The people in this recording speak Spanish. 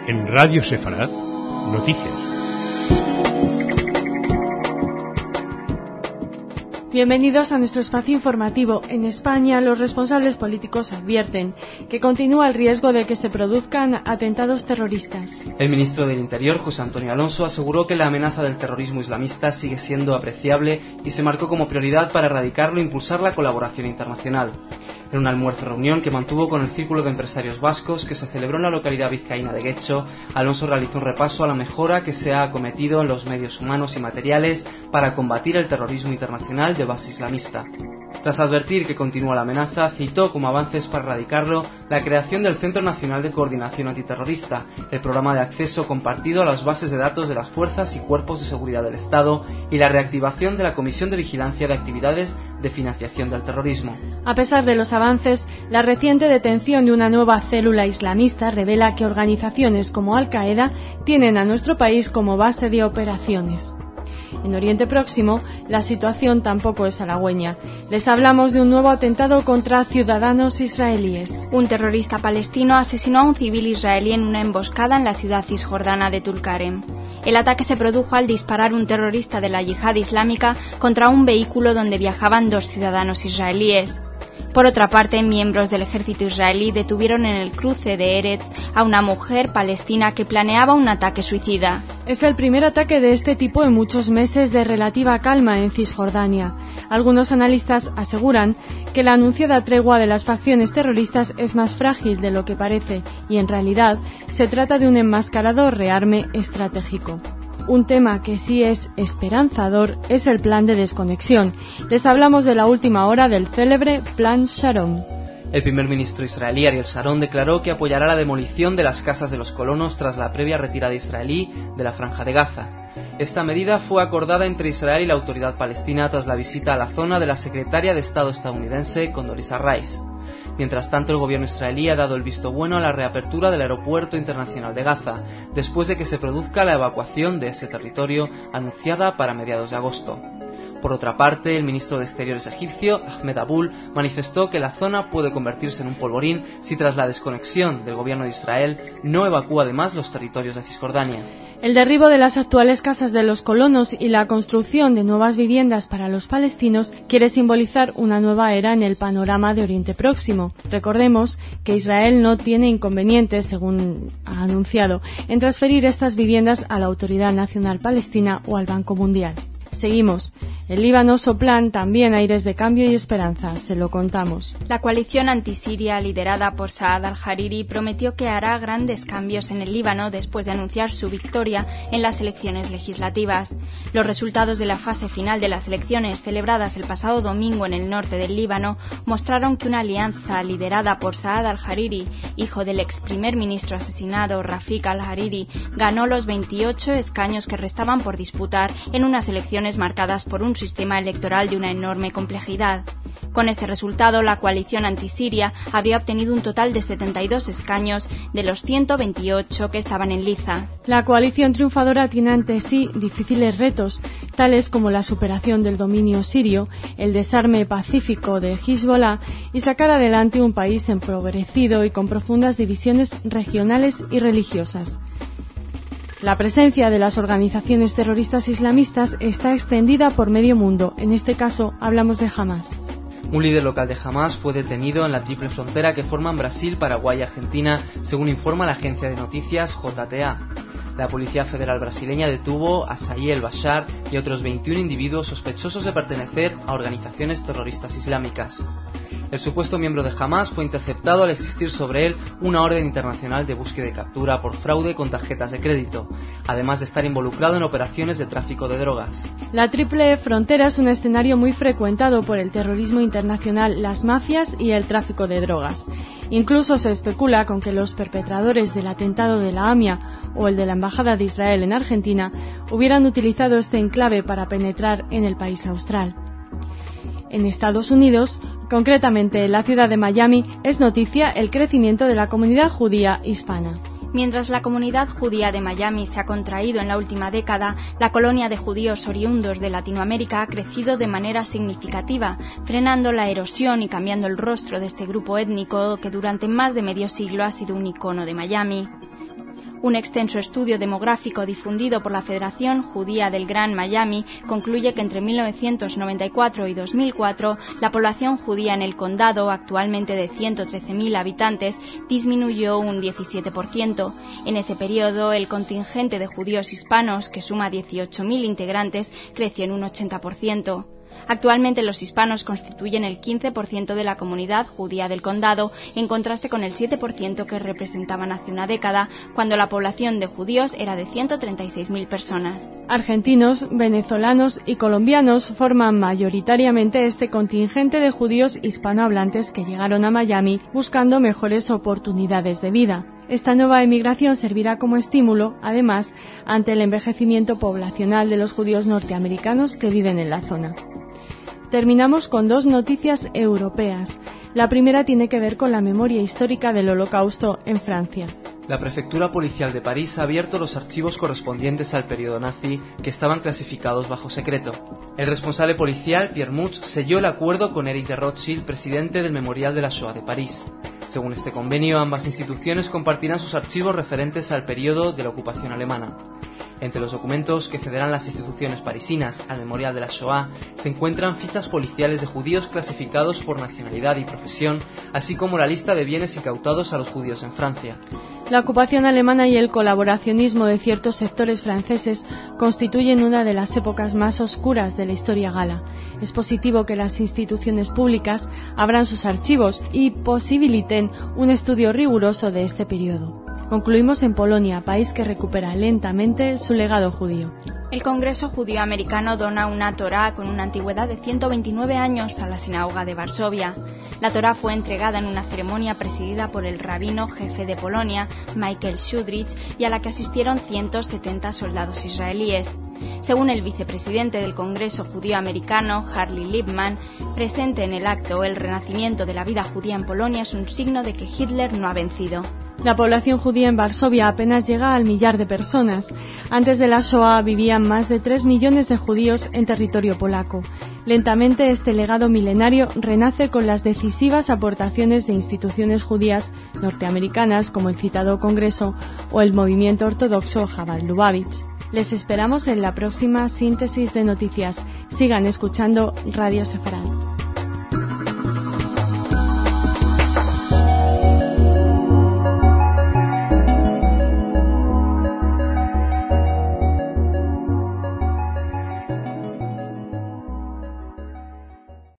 En Radio Sefarad, noticias. Bienvenidos a nuestro espacio informativo. En España, los responsables políticos advierten que continúa el riesgo de que se produzcan atentados terroristas. El ministro del Interior, José Antonio Alonso, aseguró que la amenaza del terrorismo islamista sigue siendo apreciable y se marcó como prioridad para erradicarlo e impulsar la colaboración internacional. En una almuerzo-reunión que mantuvo con el Círculo de Empresarios Vascos, que se celebró en la localidad vizcaína de Guecho, Alonso realizó un repaso a la mejora que se ha acometido en los medios humanos y materiales para combatir el terrorismo internacional de base islamista. Tras advertir que continúa la amenaza, citó como avances para erradicarlo la creación del Centro Nacional de Coordinación Antiterrorista, el programa de acceso compartido a las bases de datos de las fuerzas y cuerpos de seguridad del Estado y la reactivación de la Comisión de Vigilancia de Actividades de Financiación del Terrorismo. A pesar de los avances, la reciente detención de una nueva célula islamista revela que organizaciones como Al-Qaeda tienen a nuestro país como base de operaciones. En Oriente Próximo, la situación tampoco es halagüeña. Les hablamos de un nuevo atentado contra ciudadanos israelíes. Un terrorista palestino asesinó a un civil israelí en una emboscada en la ciudad cisjordana de Tulkarem. El ataque se produjo al disparar un terrorista de la yihad islámica contra un vehículo donde viajaban 2 ciudadanos israelíes. Por otra parte, miembros del ejército israelí detuvieron en el cruce de Eretz a una mujer palestina que planeaba un ataque suicida. Es el primer ataque de este tipo en muchos meses de relativa calma en Cisjordania. Algunos analistas aseguran que la anunciada tregua de las facciones terroristas es más frágil de lo que parece y en realidad se trata de un enmascarado rearme estratégico. Un tema que sí es esperanzador es el plan de desconexión. Les hablamos de la última hora del célebre Plan Sharon. El primer ministro israelí Ariel Sharon declaró que apoyará la demolición de las casas de los colonos tras la previa retirada israelí de la Franja de Gaza. Esta medida fue acordada entre Israel y la autoridad palestina tras la visita a la zona de la secretaria de Estado estadounidense Condoleezza Rice. Mientras tanto, el gobierno israelí ha dado el visto bueno a la reapertura del aeropuerto internacional de Gaza, después de que se produzca la evacuación de ese territorio anunciada para mediados de agosto. Por otra parte, el ministro de Exteriores egipcio, Ahmed Abul, manifestó que la zona puede convertirse en un polvorín si tras la desconexión del gobierno de Israel no evacúa además los territorios de Cisjordania. El derribo de las actuales casas de los colonos y la construcción de nuevas viviendas para los palestinos quiere simbolizar una nueva era en el panorama de Oriente Próximo. Recordemos que Israel no tiene inconvenientes, según ha anunciado, en transferir estas viviendas a la Autoridad Nacional Palestina o al Banco Mundial. Seguimos. El Líbano soplan también aires de cambio y esperanza, se lo contamos. La coalición antisiria liderada por Saad al-Hariri prometió que hará grandes cambios en el Líbano después de anunciar su victoria en las elecciones legislativas. Los resultados de la fase final de las elecciones celebradas el pasado domingo en el norte del Líbano mostraron que una alianza liderada por Saad al-Hariri, hijo del ex primer ministro asesinado Rafik al-Hariri, ganó los 28 escaños que restaban por disputar en unas elecciones marcadas por un sistema electoral de una enorme complejidad. Con este resultado, la coalición antisiria habría obtenido un total de 72 escaños de los 128 que estaban en liza. La coalición triunfadora tiene ante sí difíciles retos, tales como la superación del dominio sirio, el desarme pacífico de Hezbollah y sacar adelante un país empobrecido y con profundas divisiones regionales y religiosas. La presencia de las organizaciones terroristas islamistas está extendida por medio mundo. En este caso, hablamos de Hamas. Un líder local de Hamas fue detenido en la triple frontera que forman Brasil, Paraguay y Argentina, según informa la agencia de noticias JTA. La Policía Federal brasileña detuvo a Saïd el-Bashar y otros 21 individuos sospechosos de pertenecer a organizaciones terroristas islámicas. El supuesto miembro de Hamas fue interceptado al existir sobre él una orden internacional de búsqueda y captura por fraude con tarjetas de crédito, además de estar involucrado en operaciones de tráfico de drogas. La triple frontera es un escenario muy frecuentado por el terrorismo internacional, las mafias y el tráfico de drogas. Incluso se especula con que los perpetradores del atentado de la AMIA o el de la Embajada de Israel en Argentina hubieran utilizado este enclave para penetrar en el país austral. En Estados Unidos, concretamente en la ciudad de Miami, es noticia el crecimiento de la comunidad judía hispana. Mientras la comunidad judía de Miami se ha contraído en la última década, la colonia de judíos oriundos de Latinoamérica ha crecido de manera significativa, frenando la erosión y cambiando el rostro de este grupo étnico que durante más de medio siglo ha sido un icono de Miami. Un extenso estudio demográfico difundido por la Federación Judía del Gran Miami concluye que entre 1994 y 2004 la población judía en el condado, actualmente de 113.000 habitantes, disminuyó un 17%. En ese periodo, el contingente de judíos hispanos, que suma 18.000 integrantes, creció en un 80%. Actualmente los hispanos constituyen el 15% de la comunidad judía del condado, en contraste con el 7% que representaban hace una década, cuando la población de judíos era de 136.000 personas. Argentinos, venezolanos y colombianos forman mayoritariamente este contingente de judíos hispanohablantes que llegaron a Miami buscando mejores oportunidades de vida. Esta nueva emigración servirá como estímulo, además, ante el envejecimiento poblacional de los judíos norteamericanos que viven en la zona. Terminamos con dos noticias europeas. La primera tiene que ver con la memoria histórica del Holocausto en Francia. La Prefectura Policial de París ha abierto los archivos correspondientes al periodo nazi que estaban clasificados bajo secreto. El responsable policial, Pierre Mouch, selló el acuerdo con Éric de Rothschild, presidente del Memorial de la Shoah de París. Según este convenio, ambas instituciones compartirán sus archivos referentes al periodo de la ocupación alemana. Entre los documentos que cederán las instituciones parisinas al Memorial de la Shoah se encuentran fichas policiales de judíos clasificados por nacionalidad y profesión, así como la lista de bienes incautados a los judíos en Francia. La ocupación alemana y el colaboracionismo de ciertos sectores franceses constituyen una de las épocas más oscuras de la historia gala. Es positivo que las instituciones públicas abran sus archivos y posibiliten un estudio riguroso de este periodo. Concluimos en Polonia, país que recupera lentamente su legado judío. El Congreso Judío Americano dona una Torá con una antigüedad de 129 años a la sinagoga de Varsovia. La Torá fue entregada en una ceremonia presidida por el rabino jefe de Polonia, Michael Shudrich, y a la que asistieron 170 soldados israelíes. Según el vicepresidente del Congreso Judío Americano, Harley Liebman, presente en el acto, el renacimiento de la vida judía en Polonia es un signo de que Hitler no ha vencido. La población judía en Varsovia apenas llega al 1.000.000 de personas. Antes de la Shoah vivían más de 3 millones de judíos en territorio polaco. Lentamente este legado milenario renace con las decisivas aportaciones de instituciones judías norteamericanas como el citado Congreso o el movimiento ortodoxo Chabad Lubavitch. Les esperamos en la próxima síntesis de noticias. Sigan escuchando Radio Sefarad.